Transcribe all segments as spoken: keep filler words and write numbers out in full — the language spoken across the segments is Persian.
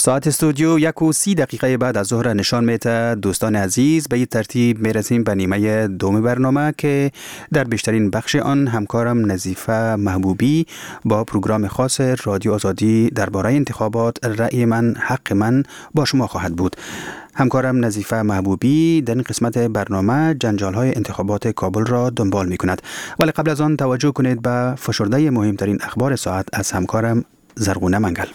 ساعت استودیو یک و سی دقیقه بعد از ظهر نشان میده. دوستان عزیز، به این ترتیب میرسیم به نیمه دوم برنامه که در بیشترین بخش آن همکارم نظیفه محبوبی با پروگرام خاص رادیو آزادی درباره انتخابات رأی من حق من با شما خواهد بود. همکارم نظیفه محبوبی در این قسمت برنامه جنجال‌های انتخابات کابل را دنبال می‌کند. ولی قبل از آن توجه کنید به فشرده مهمترین اخبار ساعت از همکارم زرغونه منگل.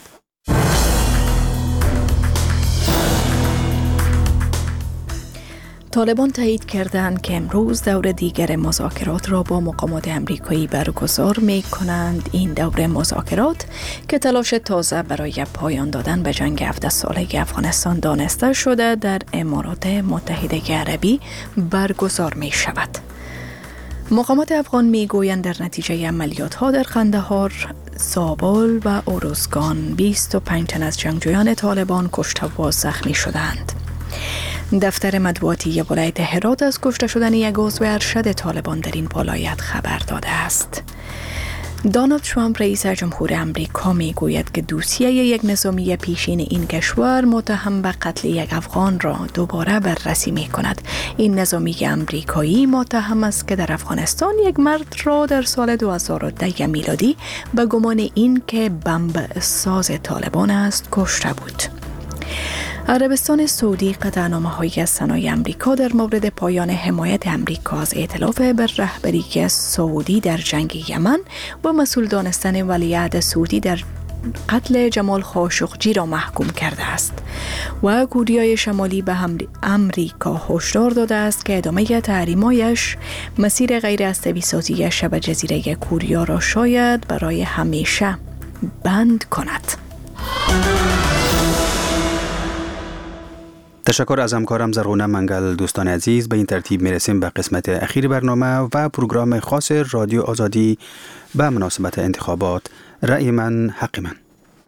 طالبان تایید کردند که امروز دور دیگر مذاکرات را با مقامات امریکایی برگزار می کنند. این دور مذاکرات که تلاش تازه برای پایان دادن به جنگ هفده ساله افغانستان دانسته شده در امارات متحده عربی برگزار می شود. مقامات افغان می گویند در نتیجه عملیات ها در قندهار، زابل و اروزگان بیست و پنج تن از جنگجویان طالبان کشته و زخمی شدند. دفتر مطبوعاتی ولایت هرات از کشته شدن یک عضو ارشد طالبان در این ولایت خبر داده است. دونالد ترامپ رئیس جمهور امریکا می گوید که دوسیه یک نظامی پیشین این کشور متهم به قتل یک افغان را دوباره بررسی می کند. این نظامی امریکایی متهم است که در افغانستان یک مرد را در سال دو هزار و ده میلادی به گمان این که بمب ساز طالبان است کشته بود. عربستان سعودی قطعنامه‌های از ثنای امریکا در مورد پایان حمایت امریکا از ائتلاف بر رهبری سعودی در جنگ یمن و مسئول دانستن ولیعهد سعودی در قتل جمال خاشقجی را محکوم کرده است و کوریای شمالی به امریکا هشدار داده است که ادامه تحریم‌هایش مسیر غیر اسطوری سازی شبه جزیره کوریا را شاید برای همیشه بند کند. تشکر از همکارم زرغونه منگل. دوستان عزیز، به این ترتیب میرسیم به قسمت اخیر برنامه و پروگرام خاص رادیو آزادی به مناسبت انتخابات رأی من حق من.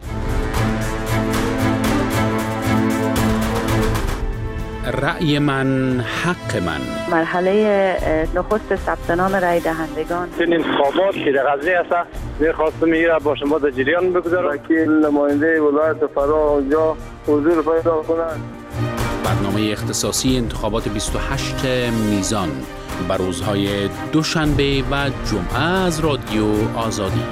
رأی من حق من. مرحله نخست ثبت نام رأی دهندگان. این انتخابات که در غزنی است، می‌خواستم میره با شما در جریان بگذارم که نماینده ولایت فرا اونجا حضور پیدا کنند. برنامه اختصاصی انتخابات بیست و هشت میزان بر روزهای دوشنبه و جمعه از رادیو آزادی.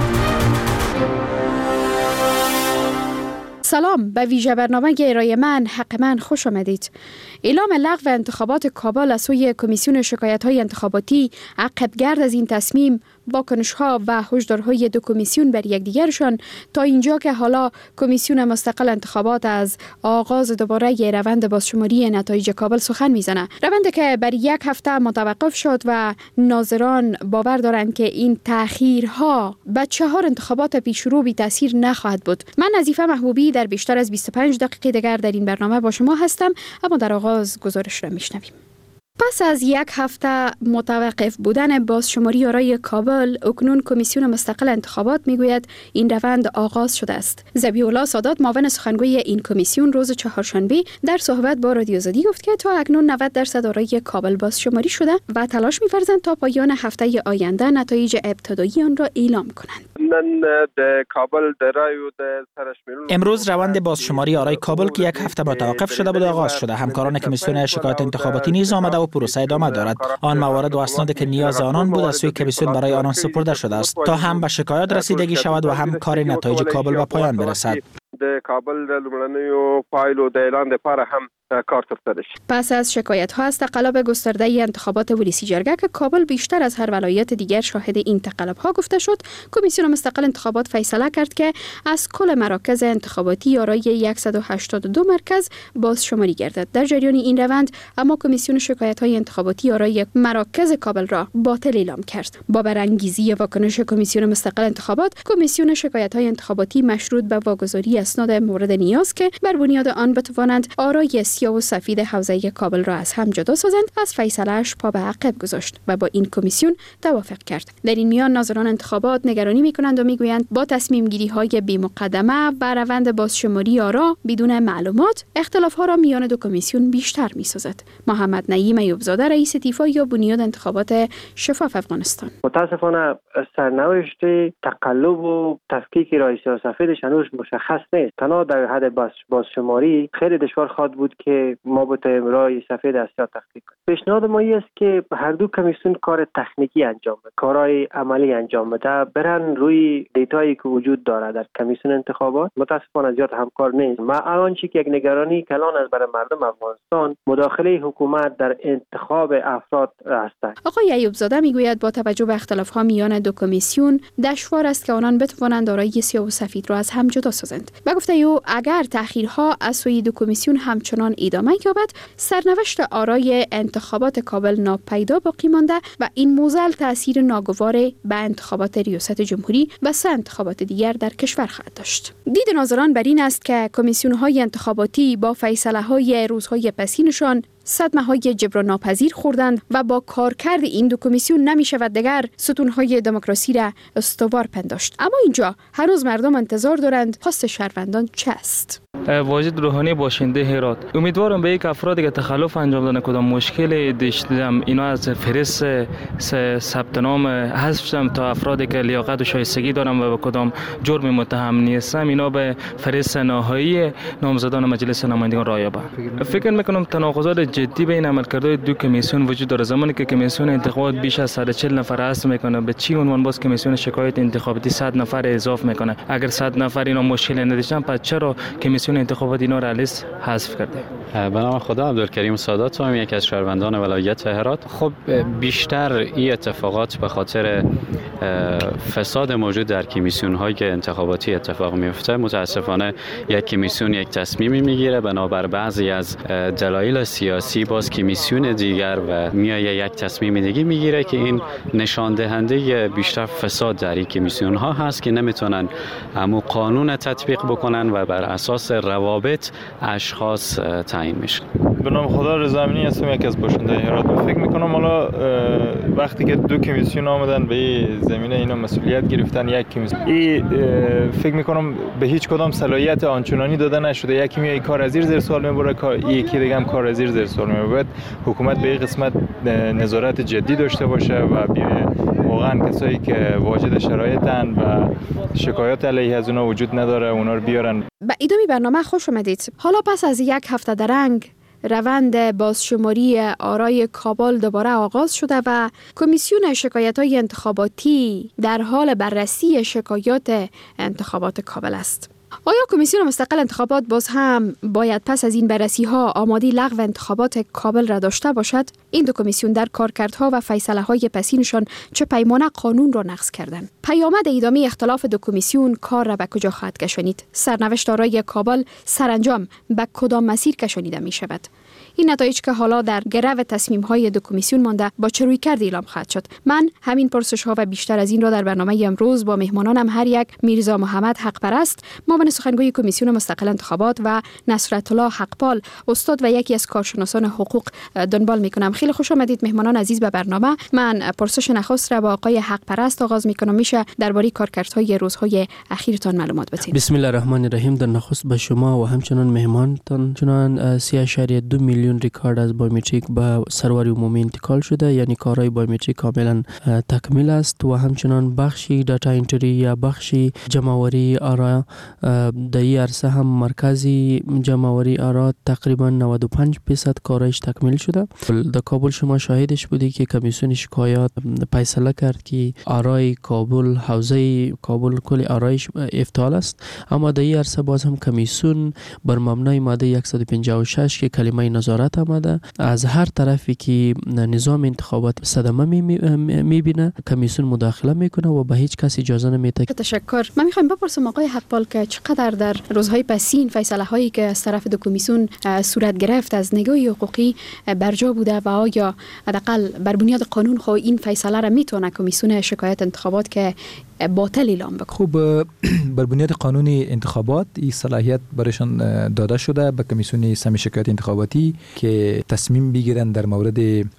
سلام، به ویژه برنامه رأی من حق من خوش آمدید. اعلام لغو انتخابات کابل از سوی کمیسیون شکایت‌های انتخاباتی عقب‌گرد از این تصمیم واکنش‌ها و هشدارهای دو کمیسیون بر یکدیگرشان تا اینجا که حالا کمیسیون مستقل انتخابات از آغاز دوباره روند بازشماری نتایج کابل سخن میزنه. روندی که بر یک هفته متوقف شد و ناظران باور دارند که این تأخیرها به چهار انتخابات پیشرو بی تاثیر نخواهد بود. من نظیفه محبوبی در بیشتر از بیست و پنج دقیقه دیگر در این برنامه با شما هستم، اما در آغاز گزارش را میشنویم. پس از یک هفته متوقف بودن بازشماری آرای کابل، اکنون کمیسیون مستقل انتخابات میگوید این روند آغاز شده است. ذبیح الله سادات معاون سخنگوی این کمیسیون روز چهارشنبه در صحبت با رادیو آزادی گفت که تا اکنون نود درصد آرای کابل بازشماری شده و تلاش می‌ورزند تا پایان هفته آینده نتایج ابتدایی آن را اعلام کنند. امروز روند بازشماری آرای کابل که یک هفته متوقف شده بود آغاز شده. همکاران کمیسیون شکایت انتخاباتی نیز آمده و پروسه ادامه دارد. آن موارد و اسنادی که نیاز آنان بود از سوی کمیسیون برای آنان سپرده شده است تا هم به شکایت رسیدگی شود و هم کار نتایج کابل به پایان برسد. د کابل د لومړنیو پایلو د اعلان لپاره هم کار ترسره شد. پس از شکایت ها از تقلب گسترده انتخابات ولسی جرگه که کابل بیشتر از هر ولایت دیگر شاهد این تقلب ها گفته شد، کمیسیون مستقل انتخابات فیصله کرد که از کل مراکز انتخاباتی آرای صد و هشتاد و دو مرکز بازشماری گردد. در جریان این روند اما کمیسیون شکایت های انتخاباتی آرای مراکز کابل را باطل اعلام کرد. با برانگیزی واکنش کمیسیون مستقل انتخابات، کمیسیون شکایت های انتخاباتی مشروط به واگذاری اسناد مورد نیاز که بر بنیاد آن بتوانند آرای سیاه و سفید حوزه کابل را از هم جدا سازند، از فیصله‌اش پا به عقب گذاشت و با این کمیسیون توافق کرد. در این میان ناظران انتخابات نگرانی می‌کنند و می‌گویند با تصمیم گیری‌های بی مقدمه و روند بازشماری آرا بدون معلومات، اختلاف‌ها را میان دو کمیسیون بیشتر می‌سازد. محمد نعیم ایوبزاده رئیس دیفا یا بنیاد انتخابات شفاف افغانستان: متاسفانه سرنوشت تقلب و تفکیک رئیس سفیدش هنوز مشخص نیست. تنها در حد باز بازشماری خیلی دشوار خواهد بود که ما بتوانیم رای سفید از سیاه تخلیق کنیم. پیشنهاد ما است که هر دو کمیسیون کار تکنیکی انجام بده، کارهای عملی انجام بده، برن روی دیتایی که وجود داره در کمیسیون انتخابات. متاسفانه زیاد همکار نیست. ما الان چی که یک نگرانی کلان از برای مردم افغانستان مداخله حکومت در انتخاب افراد است. آقای ایوب زاده میگوید با توجه به اختلاف‌ها میان دو کمیسیون دشوار است که آنان بتوانند آرای سیاه و سفید را از هم جدا سازند. و گفته او اگر تأخیرها از سوی دو کمیسیون همچنان ادامه یابد، سرنوشت آرای انتخابات کابل ناپیدا باقی مانده و این موزل تأثیر ناگوار به انتخابات ریاست جمهوری و سه انتخابات دیگر در کشور خواهد داشت. دید ناظران بر این است که کمیسیون‌های انتخاباتی با فیصله‌های روزهای پسینشان صدمه‌های جبران ناپذیر خوردند و با کارکرد این دو کمیسیون نمی‌شود دیگر ستون‌های دموکراسی را استوار پنداشت. اما اینجا هنوز مردم انتظار دارند خواست شهروندان چه است. واجد روحانی باشنده هرات، امیدوارم به یک افرادی که تخلف انجام دادن کدام مشکل داشتم اینا از فهرست ثبت نام حذف شدم تا افرادی که لیاقت و شایستگی دارم و به کدام جرم متهم نیستم اینا به فهرست نهایی نامزدان مجلس نمایندگان راه یابند. فکر میکنم تناقضات جدی بین عملکردهای دو کمیسیون وجود داره. زمانی که کمیسیون انتخابات بیش از صد و چهل نفر حذف میکنه، به چی عنوان باز کمیسیون شکایت انتخاباتی صد نفر اضافه میکنه؟ اگر صد نفر اینا مشکل نداشتن پس چرا کمیسیون انتخابات اینا را لیست حذف کرده؟ به نام خدا، عبدالکریم سادات هم یک از شهروندان ولایت هرات. خب بیشتر این اتفاقات به خاطر فساد موجود در کمیسیون های انتخاباتی اتفاق میفته. متاسفانه یک کمیسیون یک تصمیمی میگیره بنابر بعضی از دلایل سیاسی، باز کمیسیون دیگر و میایه یک تصمیم دیگه میگیره که این نشان دهنده بیشتر فساد در این کمیسیون ها هست که نمیتونن امو قانون تطبیق بکنن و بر اساس روابط اشخاص تعیین میشن. به نام خدا، رضا امینی هستم، یک از باشنده هرات. فکر میکنم حالا وقتی که دو کمیسیون آمدن به این زمینه اینا مسئولیت گرفتن، یک کمیسیون ای فکر میکنم به هیچ کدام صلاحیت آنچنانی داده نشده. یکی میای کار از زیر سوال میبره، یکی دیگه هم کار از زیر سوال میبره. حکومت به این قسمت نظارت جدی داشته باشه و بیره واقعا کسایی که واجد شرایطن و شکایات علیه از اونا وجود نداره اونا رو بیارن. به ادامه برنامه خوش اومدید. حالا پس از یک هفته درنگ روند بازشماری آرای کابل دوباره آغاز شده و کمیسیون شکایت‌های انتخاباتی در حال بررسی شکایات انتخابات کابل است. آیا کمیسیون مستقل انتخابات باز هم باید پس از این بررسی ها آمادی لغو انتخابات کابل را داشته باشد؟ این دو کمیسیون در کارکردها و فیصله های پسینشان چه پیمانه قانون را نقض کردند؟ پیامد ادامه اختلاف دو کمیسیون کار را به کجا خواهد کشانید؟ سرنوشت آرای کابل سرانجام به کدام مسیر کشانیده می شود؟ این نتایج که حالا در گرو تصمیم های دو کمیسیون مانده با چه رویکردی اعلام خواهد شد؟ من همین پرسش ها و بیشتر از این را در برنامه امروز با مهمانانم هر یک میرزا محمد حق پرست، معاون سخنگوی کمیسیون مستقل انتخابات و نصرت الله حقپال، استاد و یکی از کارشناسان حقوق دنبال میکنم. خیلی خوش آمدید مهمانان عزیز به برنامه. من پرسش نخست را با آقای حق پرست آغاز میکنم. میشه درباره کارکردهای روزهای اخیرتان معلومات بدید؟ بسم الله الرحمن الرحیم. در نخست به شما و همچنان مهمانتان چنان سه اشاریه دو میلیون ریکارد از بایومتریک به سرور عمومی انتقال شده، یعنی کارهای بایومتریک کاملا تکمیل است و همچنان بخشی داتا انتری یا بخشی جمع‌آوری آرا در این عرصه هم مرکزی جمع‌آوری آرا تقریبا نود و پنج درصد کارش تکمیل شده. در کابل شما شاهدش بودی که کمیسیون شکایات فیصله کرد که آرای کابل، حوزه کابل کل آرایش افتعال است، اما در این عرصه باز هم کمیسیون بر مبنای ماده صد و پنجاه و شش که کلمه نظارت آمده از هر طرفی که نظام انتخابات صدمه میبینه کمیسیون مداخله میکنه و به هیچ کس اجازه نمیده. تشکر. من میخوام بپرسم آقای حقپال که چقدر در روزهای پسین فیصله هایی که از طرف دو کمیسیون صورت گرفت از نگاه حقوقی برجا بوده و آیا حداقل بر بنیاد قانون خو این فیصله را میتونه کمیسیون شکایت انتخابات که باطل اعلام بکنه؟ خوب، بر بنیاد قانون انتخابات این صلاحیت برایشان داده شده به کمیسیون سمی شکایت انتخاباتی که تصمیم بگیرن در مورد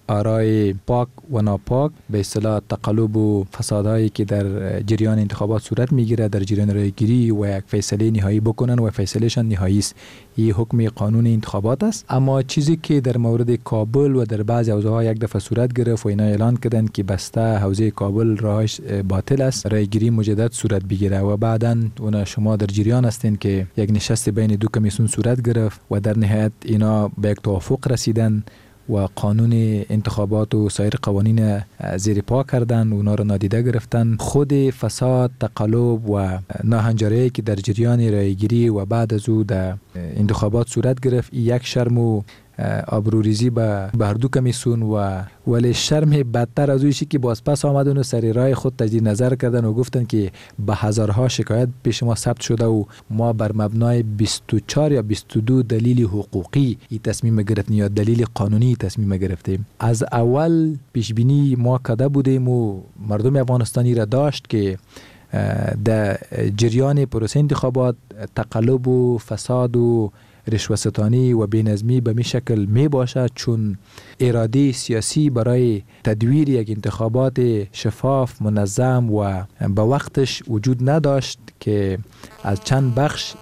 آرای پاک و ناپاک، به اصطلاح تقلب و فسادهایی که در جریان انتخابات صورت میگیره در جریان رایگیری و یک فیصله نهایی بکنن و فیصلهشان نهایی است. این حکم قانون انتخابات است. اما چیزی که در مورد کابل و در بعضی حوزه ها یک دفعه صورت گرفت و اینا اعلان کردن که بسته حوزه کابل راهش باطل است، رای رایگیری مجدد صورت بگیره و بعداً اون شما در جریان هستین که یک نشست بین دو کمیسیون صورت گرفت و در نهایت اینا به یک توافق رسیدن و قانون انتخابات و سایر قوانین زیر پا کردن و اونا رو نادیده گرفتن. خود فساد، تقلب و ناهنجاری که در جریان رایگیری و بعد از او در انتخابات صورت گرفت، یک شرم و آبروریزی به هر دو کمیسیون و ولی شرم بدتر از اویشی که باز پس آمدن و سر رای خود تجدید نظر کردن و گفتن که به هزارها شکایت پیش ما ثبت شده و ما بر مبنای بیست و چهار یا بیست و دو دلیل حقوقی این تصمیم گرفتیم یا دلیل قانونی تصمیم گرفتیم. از اول پیش بینی ما کرده بودیم و مردم افغانستانی را داشت که در جریان پروسه انتخابات تقلب و فساد و رشوه‌ستانی و بی‌نظمی به می شکل می باشد، چون اراده سیاسی برای تدویر یک انتخابات شفاف، منظم و به وقتش وجود نداشت که از چند بخش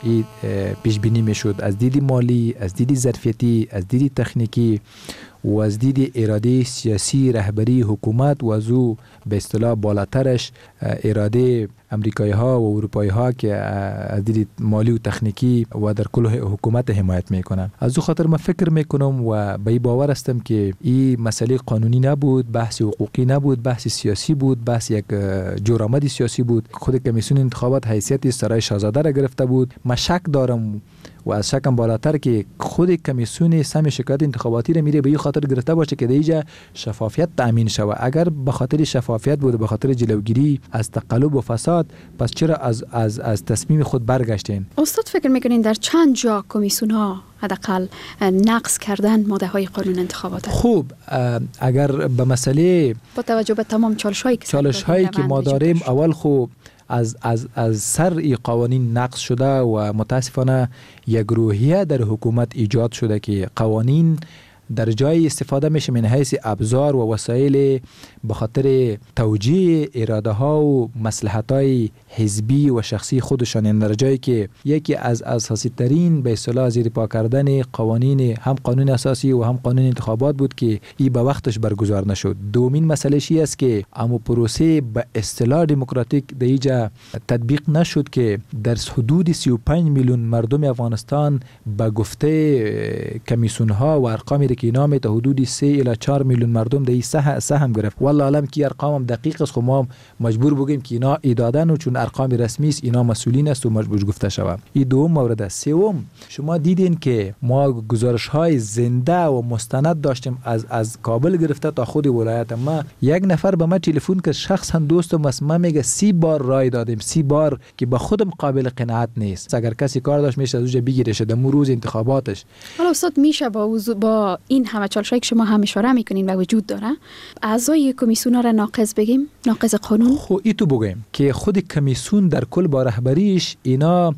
پیش بینی می شد، از دید مالی، از دید ظرفیتی، از دید تکنیکی و از دید اراده سیاسی رهبری حکومت و از او به اصطلاح بالاترش اراده امریکایی ها و اروپایی ها که از دید مالی و تکنیکی و در کل حکومت حمایت میکنن. از او خاطر من فکر میکنم و به این باور هستم که این مسئله قانونی نبود، بحث حقوقی نبود، بحث سیاسی بود، بحث یک جرآمد سیاسی بود. خود کمیسیون انتخابات حیثیت سرای شاهزاده را گرفته بود. من شک دارم و از شکم بالاتر که خود کمیسیون سم شکایت انتخاباتی را میره به این خاطر گرفته باشه که دیجا شفافیت تامین شود. اگر به خاطر شفافیت بود، به خاطر جلوگیری از تقلب و فساد، پس چرا از از از تصمیم خود برگشتین؟ استاد فکر میکنین در چند جا کمیسیون ها حداقل نقض کردن ماده های قانون انتخابات؟ خوب، اگر به مسئله با توجه به تمام چالش هایی که چالش هایی که ما داریم، اول خوب از از از سر ای قوانین نقض شده و متاسفانه یک روحیه در حکومت ایجاد شده که قوانین در جای استفاده میشه من حیث ابزار و وسایل به خاطر توجیه اراده ها و مصلحت های حزبی و شخصی خودشان، در جایی که یکی از اساسی ترین به اصطلاح زیر پا کردن قوانین هم قانون اساسی و هم قانون انتخابات بود که ای به وقتش برگزار نشد. دومین مسئله شی است که اما پروسه به اصطلاح دموکراتیک دیجا تطبیق نشد که در حدود سی و پنج میلیون مردم افغانستان به گفته کمیسیون ها و ارقامی که اینا می تا حدود سه الی چهار میلیون مردم در این سهم گرفت. والله علم که ارقام دقیق است، خو ما مجبور بگیم که اینا ایدادن و چون ارقام رسمی است اینا مسئولین است و مجبور گفته شود. این دوم مورد است. سوم، شما دیدین که ما گزارش های زنده و مستند داشتیم از از کابل گرفته تا خود ولایت. ما یک نفر به من تلفن کرد، شخص هم دوستم است، ما میگه سی بار رای دادیم، سی بار که به خودم قابل قناعت نیست. اگر کسی کار داشت میشه از اونجا بگیره شده مو روز انتخاباتش. حالا استاد میشه با با این همه چالشایی که شما هم اشاره میکنین و وجود داره اعضای کمیسیون را ناقض بگیم، ناقض قانون؟ خب ای تو بگیم که خود کمیسیون در کل با رهبریش اینا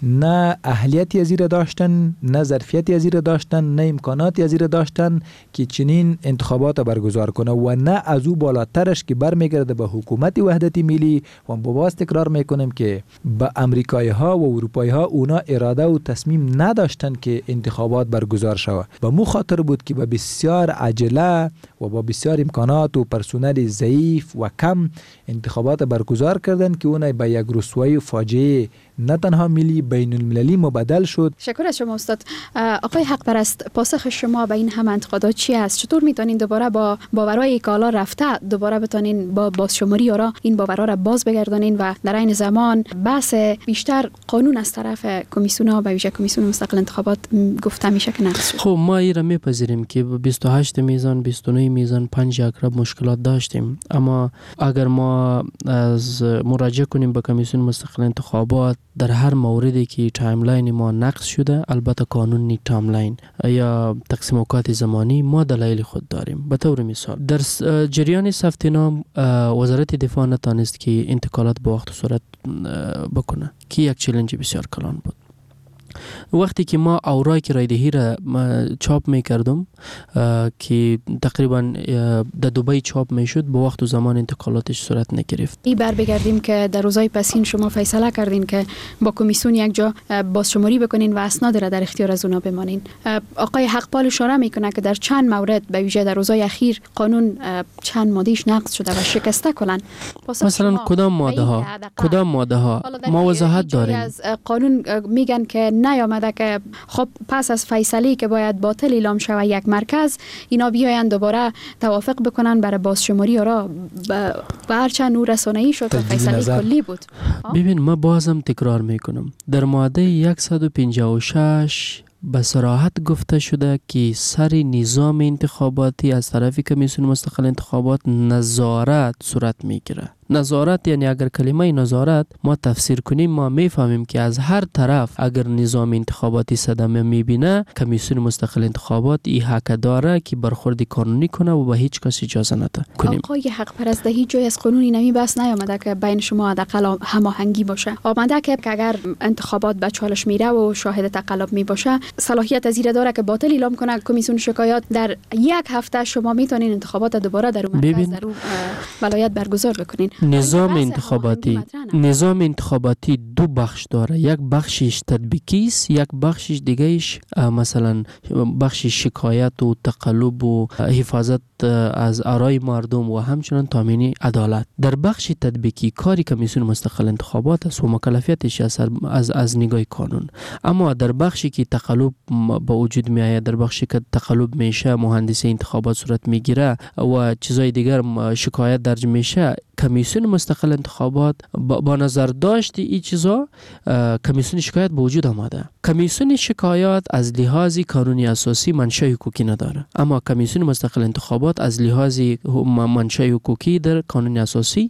نه اهلیتی از ایره داشتن، نه ظرفیتی از ایره داشتن، نه امکاناتی از ایره داشتن که چنین انتخابات برگزار کنه و نه از او بالاترش که برمیگرده به حکومت وحدت ملی. و با باز تکرار میکنم که به امریکایی ها و اروپایی ها اونا اراده و تصمیم نداشتن که انتخابات برگزار شود. به مو خاطر بود که با بسیار عجله و با بسیار امکانات و پرسنل ضعیف و کم انتخابات برگزار کردن که اون به یک رسوایی فاجعه نه تنها ملی بین المللی مبدل شد. شکر از شما استاد. آقای حق پرست، پاسخ شما به این همه انتقادات چی است؟ چطور میتونین دوباره با باورهای کالا رفته دوباره بتونین با بازشماری را این باورها را باز بگردانین و در این زمان بحث بیشتر قانون از طرف کمیسیون ها به ویژه کمیسیون مستقل انتخابات گفته میشه که نقض شد؟ خب ما این را میپذیریم که بیست و هشت میزان، بیست و نه میزان، پنج اقرب مشکلات داشتیم، اما اگر ما از مراجعه کنیم به کمیسیون مستقل انتخابات در هر موردی که تایملاین ما نقض شده، البته قانونی تایملاین یا تقسیم اوقات زمانی، ما دلایل خود داریم. به طور مثال در جریان ثبت نام وزارت دفاع نتانست که انتقالات با وقت و صورت بکنه که یک چالش بسیار کلان بود. وقتی که ما اوراق رایدهی را چاپ میکردم که تقریبا در دبی چاپ میشد، با وقت و زمان انتقالاتش صورت نگرفت. ای بر بگردیم که در روزهای پسین شما فیصله کردین که با کمیسیون یک جا بازشماری بکنین و اسناد را در اختیار از اونا بمانین. آقای حقپال اشاره میکنه که در چند مورد به ویژه در روزهای اخیر قانون چند مادهش نقض شده و شکسته کلن. مثلا کدام ماده ها کدام ماده ها ما وضاحت داریم. از قانون میگن که نیامده که خب پس از فیصله که باید باطل اعلام شود یک مرکز، اینا بیاین دوباره توافق بکنن برای بازشماری را به هرچند نور رسانه‌ای شد و فیصله کلی بود. ببین ما بازم تکرار میکنم، در ماده صد و پنجاه و شش به صراحت گفته شده که سر نظام انتخاباتی از طرف کمیسیون مستقل انتخابات نظارت صورت میگیره. نظارت یعنی اگر کلمه نظارت ما تفسیر کنیم ما میفهمیم که از هر طرف اگر نظام انتخاباتی صدمه میبینه کمیسیون مستقل انتخابات این حق داره که برخورد قانونی کنه و به هیچ کس اجازه نده کنیم. آقای حق پرست، هیچ جای از قانونی نمی بس نیامده که بین شما حداقل هماهنگی باشه. آمده که اگر انتخابات به چالش میره و شاهد تقلب می باشه صلاحیت از این داره که باطل اعلام کنه. کمیسیون شکایات در یک هفته شما میتونین انتخابات دوباره در اون مرکز در اون ولایت برگزار بکنین. نظام انتخاباتی نظام انتخاباتی دو بخش داره، یک بخشش تطبیقی است، یک بخشش دیگهش مثلا بخش شکایت و تقلب و حفاظت از آرای مردم و همچنان تامین عدالت. در بخش تطبیقی کاری کمیسیون مستقل انتخابات است و مکلفیتش از از از نگاه قانون. اما در بخشی که تقلب با وجود می آید، در بخشی که تقلب میشه، مهندسی انتخابات صورت میگیره و چیزای دیگر شکایت درج میشه، کمیسیون مستقل انتخابات با نظر داشت این چیزا کمیسیون شکایت به وجود آمده. کمیسیون شکایات از لحاظ قانونی اساسی منشأ حقوقی نداره، اما کمیسیون مستقل انتخابات از لحاظ منشأ حقوقی در قانون اساسی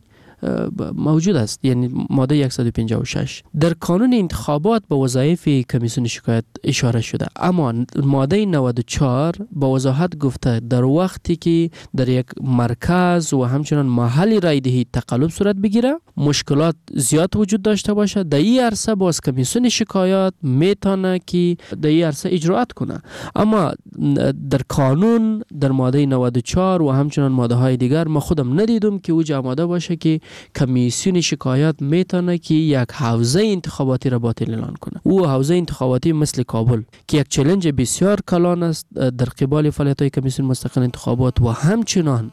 موجود است، یعنی ماده صد و پنجاه و شش. در قانون انتخابات به وظایف کمیسیون شکایت اشاره شده، اما ماده نود و چهار با وضاحت گفته در وقتی که در یک مرکز و همچنان محل رایدهی تقلب صورت بگیره، مشکلات زیاد وجود داشته باشه، در این عرصه باز کمیسیون شکایات میتونه که در این عرصه اجراات کنه. اما در قانون در ماده نود و چهار و همچنان ماده های دیگر ما خودم ندیدم که اوج آماده باشه که کمیسیون شکایات میتونه که یک حوزه انتخاباتی را باطل اعلان کنه. او حوزه انتخاباتی مثل کابل که یک چالش بسیار کلان است در قبال فعالیت‌های کمیسیون مستقل انتخابات و همچنان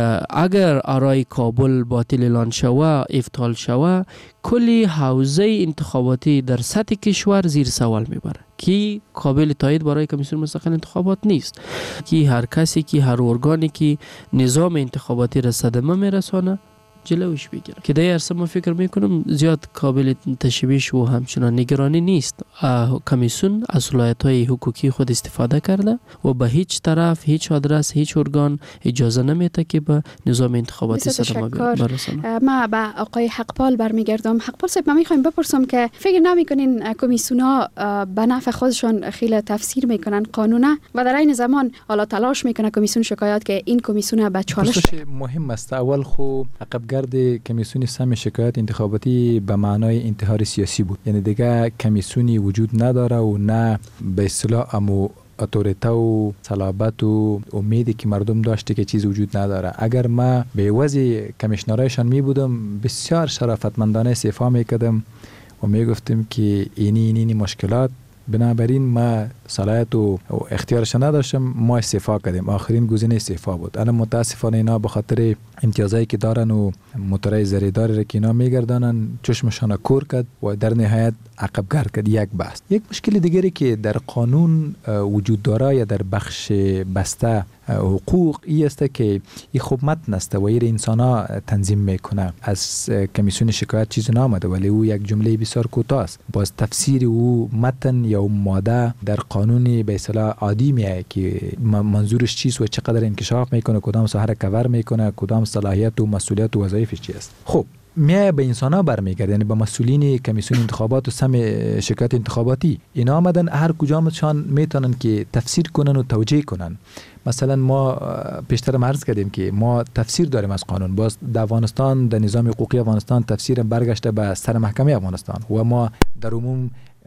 اگر آرای کابل باطل اعلان شود، افتحال شود، کلی حوزه انتخاباتی در سطح کشور زیر سوال میبره که قابل تایید برای کمیسیون مستقل انتخابات نیست. که هر کسی که هر ارگانی که نظام انتخاباتی را صدمه میرسانه جلوش بگیره، که در عرصه ما فکر میکنم زیاد قابل تشویش و همچنان نگرانی نیست. کمیسیون از صلاحیت‌های حقوقی خود استفاده کرده و به هیچ طرف، هیچ آدرس، هیچ ارگان اجازه نمیده که به نظام انتخاباتی صدمه برسانه. ما به آقای حقپال برمیگردم. حقپال صاحب، ما میخوایم بپرسم که فکر نمیکنین کمیسیون‌ها به نفع خودشون خیلی تفسیر میکنن قانونه و در این زمان حالا تلاش میکنه کمیسیون شکایات که این کمیسیون به چالش مهم است. اول خو عقب گرد کمیسیون سم شکایت انتخاباتی به معنای انتحار سیاسی بود، یعنی دیگه کمیسیونی وجود نداره و نه به اصطلاح امو اتوریته و صلابت و امیدی که مردم داشته که چیز وجود نداره. اگر ما به وضع کمیشنرایشان می بودم بسیار شرافتمندانه استعفا میکردم و میگفتم که اینی اینی مشکلات، بنابراین ما صلاحیت و اختیارش نداشتم، ما استعفا کردیم. آخرین گزینه استعفا بود. الان متاسفانه اینا به خاطر امتیازایی که دارن و موتورای زریداری را که اینا میگردانن چشمشان کور کرد و در نهایت عقب گرد کرد. یک بحث. یک مشکل دیگری که در قانون وجود داره یا در بخش بسته حقوق ای است که این خوب متن است و این انسان ها تنظیم میکنه. از کمیسیون شکایت چیز نامده ولی او یک جمله بسیار کوتاه است. باز تفسیر او متن یا ماده در قانون به اصطلاح عادی میایه که منظورش چیست و چقدر انکشاف میکنه، کدام ساحه کور میکنه، کدام صلاحیت و مسئولیت و وظایفش چیست. خب میایه به انسان ها برمیگرده، یعنی به مسئولین کمیسیون انتخابات و سم شکایت انتخاباتی. اینا آمدن هر کجامشان میتونن که تفسیر کنن و توجیه کنن. مثلا ما پیشتر عرض کردیم که ما تفسیر داریم از قانون. باز در افغانستان در نظام حقوقی افغانستان تفسیر برگشته به سر محکمه افغانستان و ما در عموم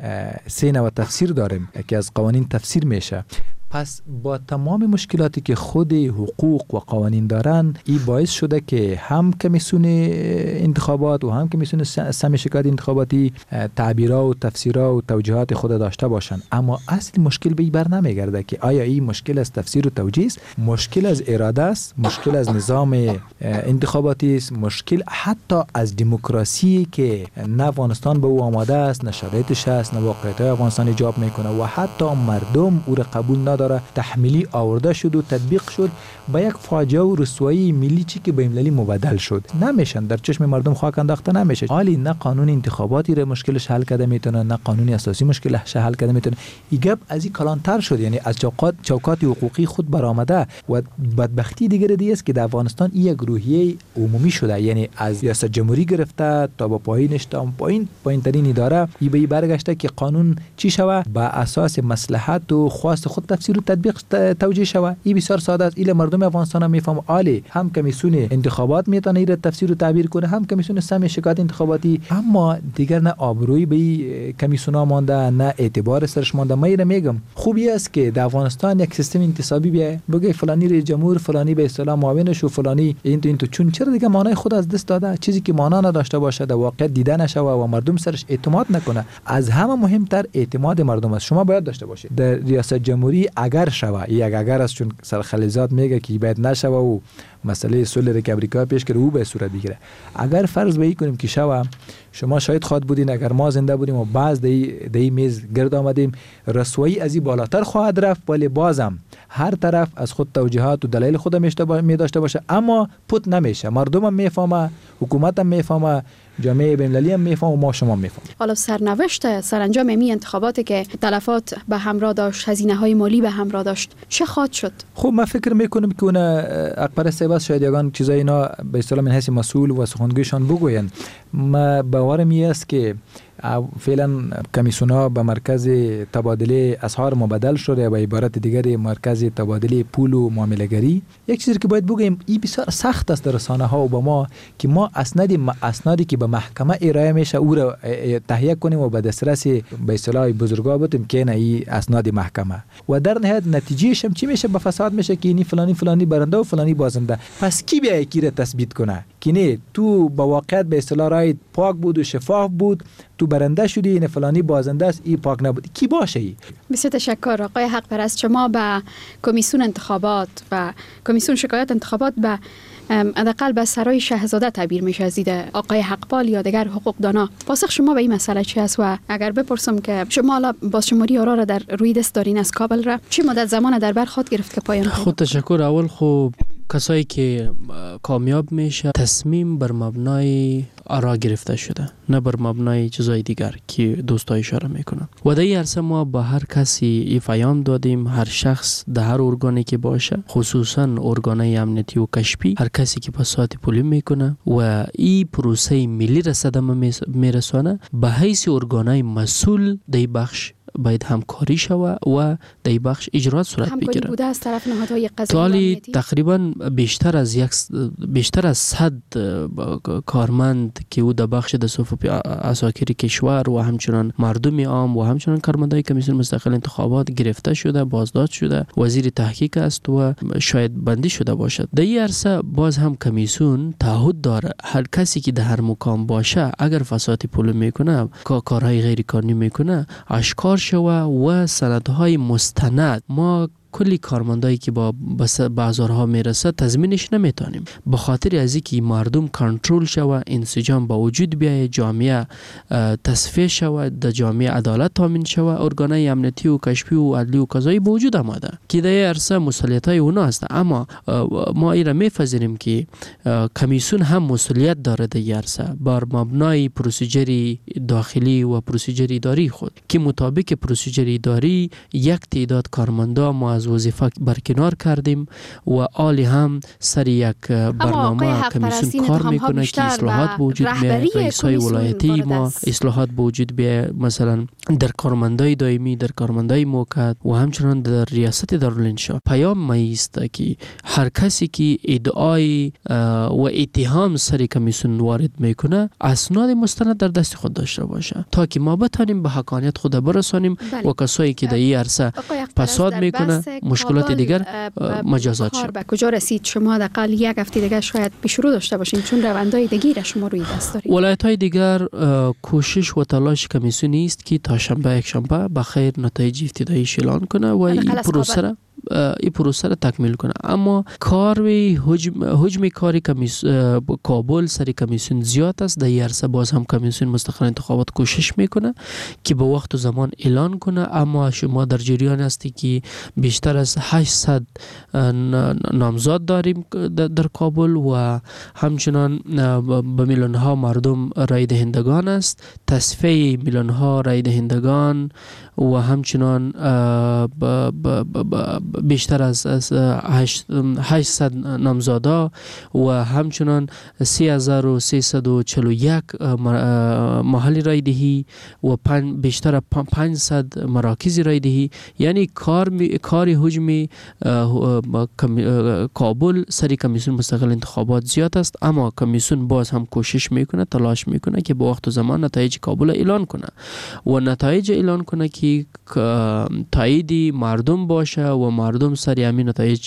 سه نوع تفسیر داریم که از قوانین تفسیر میشه. پس با تمام مشکلاتی که خود حقوق و قوانین دارن، این باعث شده که هم کمیسیون انتخابات و هم کمیسیون سمی شکایت انتخاباتی تعبیرها و تفسیرها و توجیهات خود داشته باشن. اما اصل مشکل به این بر نمیگرده که آیا این مشکل از تفسیر و توجیه است، مشکل از اراده است، مشکل از نظام انتخاباتی است، مشکل حتی از دموکراسی که نه افغانستان به او آماده است، نه شرایطش است، نه واقعیت افغانستان ایجاب میکنه و حتی مردم او را قبول نداره. تحمیلی آورده شد و تطبیق شد با یک فاجعه و رسوایی ملی چی که به مللی مبدل شد. نمیشن در چشم مردم خاک انداخته نمیشه. حالی نه قانون انتخاباتی را مشکلش حل کرده میتونه، نه قانون اساسی مشکلش حل کرده میتونه. این گپ از این کلانتر شد، یعنی از چوکات چوکات حقوقی خود برآمده و بدبختی دیگه دی است که در افغانستان یک روحیه عمومی شده، یعنی از ریاست جمهوری گرفته تا با پایینش تا پایین پایین ترین اداره ای به برگشته که قانون چی شوه با اساس مصلحت و خواست خود تفسیر و تطبیق توجیه شوه. این بسیار ساده است. ایل مردم افغانستان هم میفهم عالی هم کمیسیون انتخابات میتونه این تفسیر و تعبیر کنه، هم کمیسیون سمی شکایت انتخاباتی، اما دیگر نه آبروی به کمیسیونا مانده، نه اعتبار سرش مانده. من اینو میگم خوبی است که در افغانستان یک سیستم انتصابی بیه، بگه فلانی رئیس جمهور، فلانی به اصطلاح معاونش و فلانی این تو این تو، چون چرا دیگه معنای خود از دست داده، چیزی که معنا نداشته باشه در واقع دیده نشه و مردم سرش اعتماد نکنه. از همه مهمتر اعتماد مردم است. شما باید داشته باشید در ریاست جمهوری اگر شوه، یک اگر است چون سرخلیزات میگه که باید نشوه و مسئله صلح که امریکا پیش کرده او به صورت بگیره. اگر فرض به این کنیم که شوه شما شاید خواهد بودین، اگر ما زنده بودیم و باز دی دی میز گرد آمدیم، رسوایی از این بالاتر خواهد رفت، ولی بازم هر طرف از خود توجیهات و دلایل خود می داشته باشه، اما پوت نمیشه. مردم هم میفهمه، حکومت هم میفهمه، جامعه بین‌المللی هم میفهمه و ما شما میفهمیم. حالا سرنوشت سرانجام می انتخاباتی که تلفات به همراه داشت، هزینه‌های مالی به همراه داشت، چه خواهد شد؟ خب من فکر میکنم که اون اکبر صاحب شاید یگان چیزای اینا به اصطلاح من حیث مسئول و سخنگویشان بگوین. ما باورم است که فعلا کمیسیون‌ها به مرکز تبادله اسعار مبادل شده، به عبارت دیگری مرکز تبادله پول و معامله‌گری. یک چیزی که باید بگیم این بسیار سخت است در رسانه‌ها و با ما که ما اسنادی اسنادی که به محکمه ارائه میشه او را تهیه کنیم و به دسترس به اصطلاح بزرگا بتیم که نه این اسناد محکمه و در نهایت نتیجهش هم چی میشه؟ به فساد میشه که این فلانی فلانی برنده و فلانی بازنده. پس کی بیا کی را تثبیت کنه که نه تو با واقعیت به اصطلاح رای پاک بود و شفاف بود، تو برنده شدی، این فلانی بازنده است، این پاک نبود، کی باشه ای؟ بسیار تشکر آقای حق پرست. شما به کمیسیون انتخابات و کمیسیون شکایت انتخابات به حداقل به سرای شهزاده تعبیر میشه از دید آقای حقپال یا دیگر حقوقدانا، پاسخ شما به این مسئله چی است؟ و اگر بپرسم که شما حالا بازشماری آرا را در روی دست دارین از کابل را، چه مدت زمان در بر خود گرفت که پایان خود تشکر. اول خوب کسایی که کامیاب میشه تصمیم بر مبنای آرا گرفته شده، نه بر مبنای چیزای دیگر که دوستا اشاره میکنن. و در این عرصه ما با هر کسی ای پیام دادیم، هر شخص در هر ارگانی که باشه، خصوصا ارگانای امنیتی و کشفی، هر کسی که پاسات پولی میکنه و این پروسه ملی را صدمه میرسونه، به حیث ارگانای مسئول در بخش باید همکاری شوه و در بخش اجرات صورت بگیره. همکاری بوده از طرف نهادهای قضایی تقریبا بیشتر از یک بیشتر از صد کارمند که او در بخش د صفوف عساکر کشور و همچنان مردم عام و همچنان کارمندای کمیسیون مستقل انتخابات گرفته شده، بازداشت شده، وزیر تحقیق است و شاید بندی شده باشد. در این عرصه باز هم کمیسیون تعهد داره هر کسی که در هر مقام باشه اگر فساد پول میکنه، کارهای غیر قانونی میکنه، آشکار شوه و سندهای مستند. ما کلی کارمندایی که با بازارها میرسه تضمینش نمیتونیم، به خاطر از اینکه مردم کنترل شوه، انسجام با وجود بیاید، جامعه تصفیه شوه، در جامعه عدالت تامین شوه، ارگانهای امنیتی و کشفی و عدلی و قضایی به وجود آمده که در عرصه مسئولیت‌های اونا هست. اما ما اینا میپذیریم که کمیسیون هم مسئولیت داره در عرصه بر مبنای پروسیجر داخلی و پروسیجر اداری خود که مطابق پروسیجر اداری یک تعداد کارمندا ما از وظیفه برکنار کردیم و آلی هم سر یک برنامه کمیسیون کار میکنه که اصلاحات به وجود بیاید. رئیسای ولایتی ما اصلاحات به وجود بیاید، مثلا در کارمندای دائمی، در کارمندای موقت و همچنان در ریاست دارالانشا. پیام ما است که هر کسی که ادعای و اتهام سر کمیسیون وارد میکنه اسناد مستند در دست خود داشته باشه تا که ما بتانیم به حقانیت خود برسانیم و کسایی که در این عرصه فساد میکنه مشکلات دیگر مجازات شد. به کجا رسید؟ شما حداقل یک هفته دیگه شاید پیش رو داشته باشین چون روندهای دیگر شما روی دست دارید. ولایت‌های دیگر کوشش و تلاش کمیسیونی است که تا شنبه یک شنبه بخیر نتایج ابتدایی اعلان کنه و این پروسه را این پروسه را تکمیل کنه. اما کار و حجم حجم کاری کمیس کابل سر کمیسیون زیاد است. در این عرصه باز هم کمیسیون مستقل انتخابات کوشش میکنه که به وقت و زمان اعلان کنه. اما شما در جریان هستی که بیشتر از هشتصد نامزد داریم در کابل و همچنان به میلیون ها مردم رای دهندگان است. تصفیه میلیون ها رای دهندگان و همچنان بیشتر از هشتصد نامزدا و همچنان سه هزار و سیصد و چهل و یک محلی رای دهی و بیشتر از پانصد مراکز رای دهی. یعنی کار کار حجم کابل سری کمیسیون مستقل انتخابات زیاد است. اما کمیسیون باز هم کوشش میکنه، تلاش میکنه که به وقت و زمان نتایج کابل اعلان کنه و نتایج اعلان کنه که تایید مردم باشه و مردم سر همین نتایج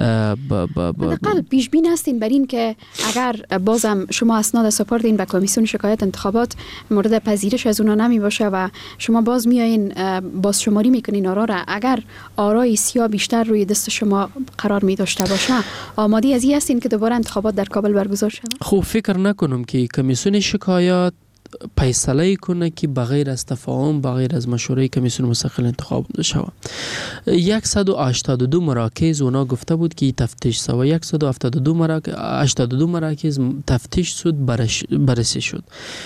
حداقل پیش بین هستین بر این که اگر بازم شما اسناد سپردین به کمیسیون شکایت انتخابات مورد پذیرش از اونا نمی باشه و شما باز میایین باز شماری میکنین آرا را، اگر آرای سیاه بیشتر روی دست شما قرار می داشته باشه آماده از این هستین که دوباره انتخابات در کابل برگزار شود؟ خب فکر نکنم که کمیسیون شکایات فیصله کنه که بغیر از تفاهم، بغیر از مشوره کمیسیون مستقل انتخاب شود. صد و هشتاد و دو مراکز اونا گفته بود که تفتیش شود. صد و هفتاد و دو مراکز هشتاد و دو مراکز تفتیش شد، بررسی شد.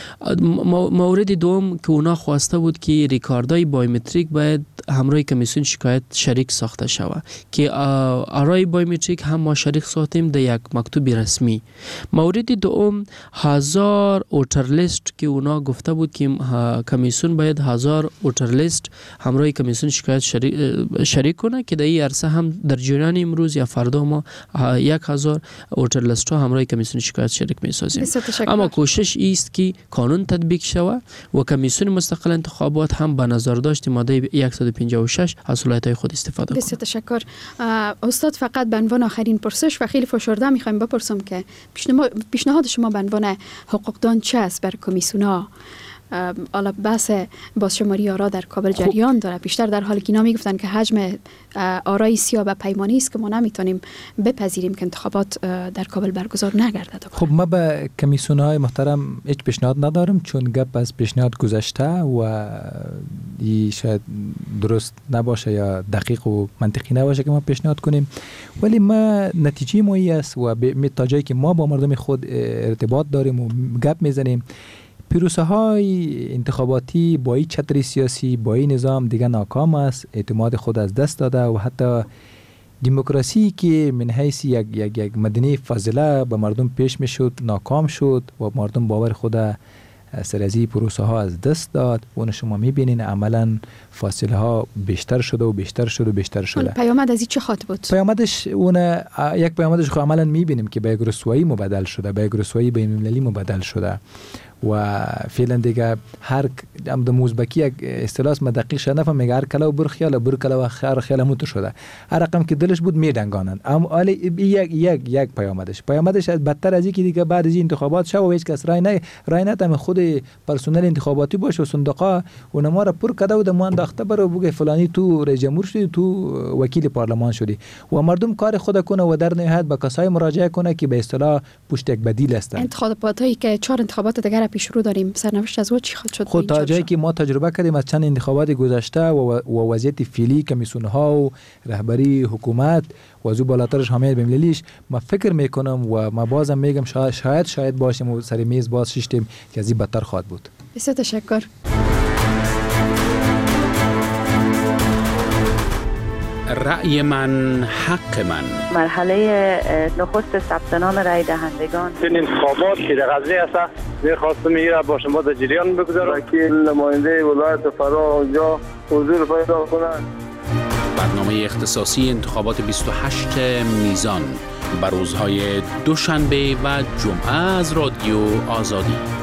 مورد دوم که اونا خواسته بود که ریکاردای بایومتریک باید همراه کمیسیون شکایت شریک ساخته شود که آرای بایومتریک هم ما شریک ساختیم در یک مکتوب رسمی. مورد دوم هزار اوتر لیست که اونا گفته بود که کمیسیون باید هزار اوتر لیست همراه کمیسیون شکایت شریک, شریک کنه که در این عرصه هم در جریان امروز یا فردا ما یک هزار اوتر لیست ها همراه کمیسیون شکایت شریک می سازیم. اما کوشش است که قانون تطبیق شود و کمیسیون مستقل انتخابات هم به نظر داشت ماده صد و پنجاه و شش از صلاحیت‌های خود استفاده کنه. بسیار تشکر. استاد فقط به عنوان آخرین پرسش و خیلی فشرده میخوایم بپرسم که پیشنهاد شما به عنوان حقوقدان چه است بر کمیسیون‌ها؟ حالا بحث بازشماری آرا در کابل جریان داره. بیشتر در حالی که اینا میگفتن که حجم آرای سیاه و پیمانی است که ما نمیتونیم بپذیریم که انتخابات در کابل برگزار نگردد. خب ما به کمیسیون‌های محترم هیچ پیشنهاد ندارم چون گپ از پیشنهاد گذشته و این شاید درست نباشه یا دقیق و منطقی نباشه که ما پیشنهاد کنیم، ولی ما نتیجه ما است و به تا جایی که ما با مردم خود ارتباط داریم و گپ میزنیم، پیروزه های انتخاباتی با این چتر سیاسی با این نظام دیگه ناکام است، اعتماد خود از دست داده و حتی دموکراسی که من حیث یک یک یک مدنی فاضله به مردم پیش میشد ناکام شد و مردم باور خود سر از این پروسه ها از دست داد و اون شما میبینین عملا فاصله ها بیشتر شده و بیشتر شده و بیشتر شده. پیامد از این چه خواهد بود؟ پیامدش اون یک پیامدش خو عملا میبینیم که به یک رسوایی مبدل شده، به یک رسوایی بین المللی مبدل شده و فعلا دیگه هر د موزبکی یک اصطلاح ما دقیق شده نفهم میگه هر کلا و بر خیال بر کلا و خیر خیال موت شده، هر رقم که دلش بود میدنگانند. اما حالا یک یک یک پیامدش پیامدش بدتر از اینکه دیگه بعد از این انتخابات شو و هیچ کس رای نه رای ندم خود پرسنل انتخاباتی باشه و صندوقا و ما را پر کده و دمو انداخته برو بگه فلانی تو رئیس جمهور شدی، تو وکیل پارلمان شدی و مردم کار خود کنه و در نهایت به کسای مراجعه کنه که به اصطلاح پشت یک بدیل هستند. انتخاباتی که چهار انتخابات دیگر پیش رو داریم، سرنوشت از چی خواهد شد؟ خود تا جایی که ما تجربه کردیم از چند انتخابات گذشته و, و وضعیت فعلی کمیسیون ها و رهبری حکومت و از بالاترش حمایت بین‌المللیش، ما فکر میکنم و ما بازم میگم شاید شاید شاید باشیم و سر میز باز شیشتیم که از این بدتر خواهد بود. بسیار تشکر. رأی من حق من. مرحله نخست ثبت نام رای دهندگان. این انتخابات که در غزه است می‌خواستم این با شما در جریان بگذارم. وکیل نماینده ولایت فرا اونجا حضور پیدا کنند. برنامه اختصاصی انتخابات بیست و هشتم میزان بر روزهای دوشنبه و جمعه از رادیو آزادی.